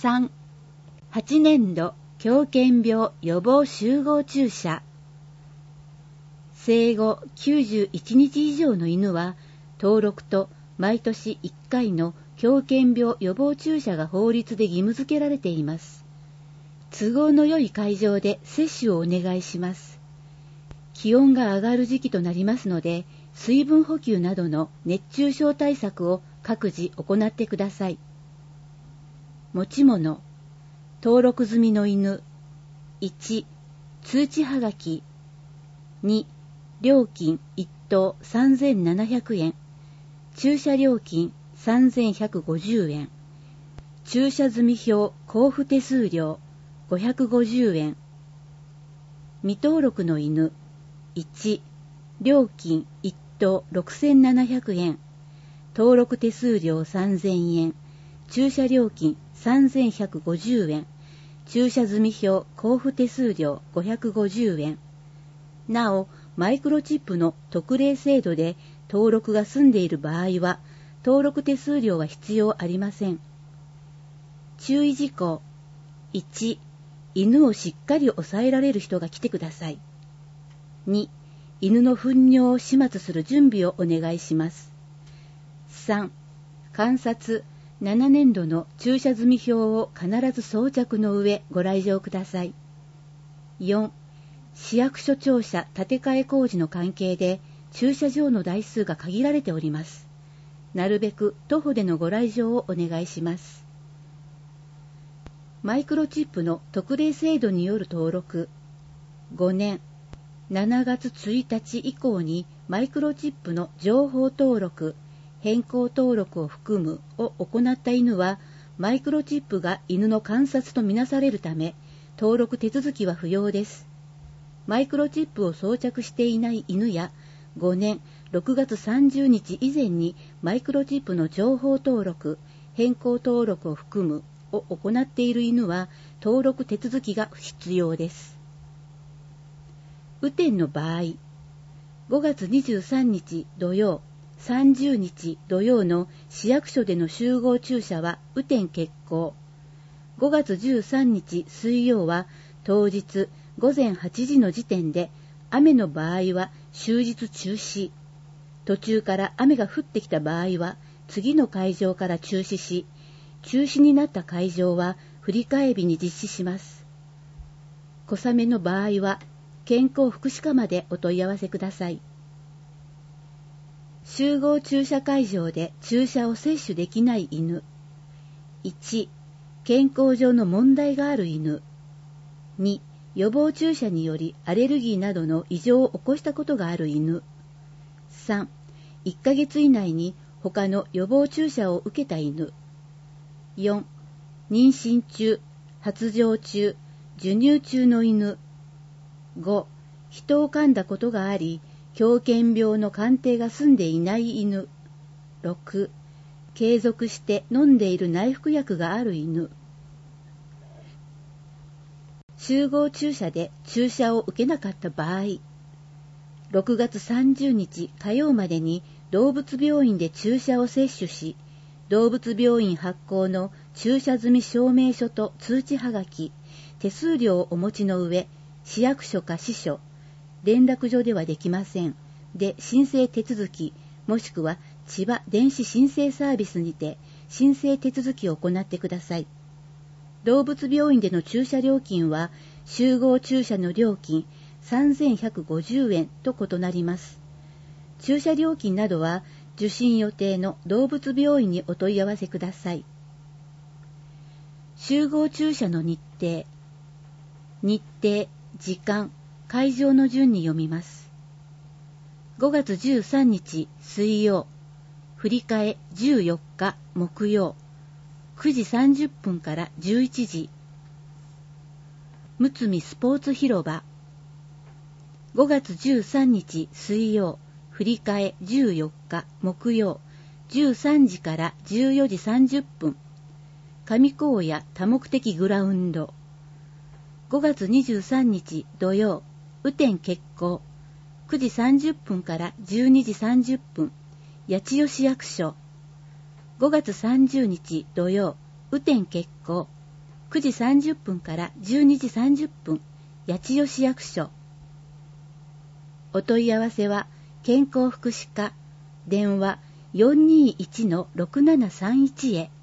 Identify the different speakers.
Speaker 1: 3、8年度狂犬病予防集合注射。生後91日以上の犬は、登録と毎年1回の狂犬病予防注射が法律で義務付けられています。都合の良い会場で接種をお願いします。気温が上がる時期となりますので、水分補給などの熱中症対策を各自行ってください。持ち物、登録済みの犬。1、通知はがき。2、料金1頭3700円。駐車料金3150円。駐車済表交付手数料550円。未登録の犬。1、料金1頭6700円。登録手数料3000円。駐車料金3150円。駐車済表交付手数料550円。なお、マイクロチップの特例制度で登録が済んでいる場合は、登録手数料は必要ありません。注意事項。1、犬をしっかり抑えられる人が来てください。2、犬の糞尿を始末する準備をお願いします。3、観察7年度の駐車済表を必ず装着の上ご来場ください。4、市役所庁舎建て替え工事の関係で駐車場の台数が限られております。なるべく徒歩でのご来場をお願いします。マイクロチップの特例制度による登録。5年7月1日以降にマイクロチップの情報登録、変更登録を含むを行った犬は、マイクロチップが犬の観察とみなされるため、登録手続きは不要です。マイクロチップを装着していない犬や、5年6月30日以前にマイクロチップの情報登録、変更登録を含むを行っている犬は、登録手続きが必要です。雨天の場合、5月23日土曜、30日土曜の市役所での集合注射は雨天決行。5月13日水曜は当日午前8時の時点で雨の場合は終日中止。途中から雨が降ってきた場合は次の会場から中止し、中止になった会場は振り替え日に実施します。小雨の場合は健康福祉課までお問い合わせください。集合注射会場で注射を接種できない犬。1、健康上の問題がある犬。2、予防注射によりアレルギーなどの異常を起こしたことがある犬。3、1ヶ月以内に他の予防注射を受けた犬。4、妊娠中、発情中、授乳中の犬。5、人を噛んだことがあり、狂犬病の鑑定が済んでいない犬。6、継続して飲んでいる内服薬がある犬。集合注射で注射を受けなかった場合、6月30日火曜までに動物病院で注射を接種し、動物病院発行の注射済証明書と通知はがき、手数料をお持ちの上、市役所か支所、連絡所ではできません。で、申請手続き、もしくは千葉電子申請サービスにて申請手続きを行ってください。動物病院での注射料金は、集合注射の料金3150円と異なります。注射料金などは、受診予定の動物病院にお問い合わせください。集合注射の日程。日程、時間、会場の順に読みます。5月13日水曜、振り替え14日木曜、9時30分から11時。むつみスポーツ広場。5月13日水曜、振り替え14日木曜、13時から14時30分。上高野多目的グラウンド。5月23日土曜、雨天決行。9時30分から12時30分。八千代市役所。5月30日土曜、雨天決行。 9時30分から12時30分、八千代市役所。お問い合わせは、健康福祉課、電話 421-6731 へ。